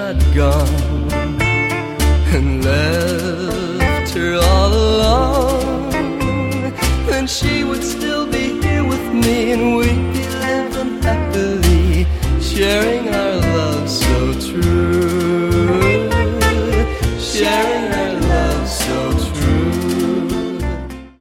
had gone and left her all alone, then she would still be here with me, and we'd be living happily, sharing our lives.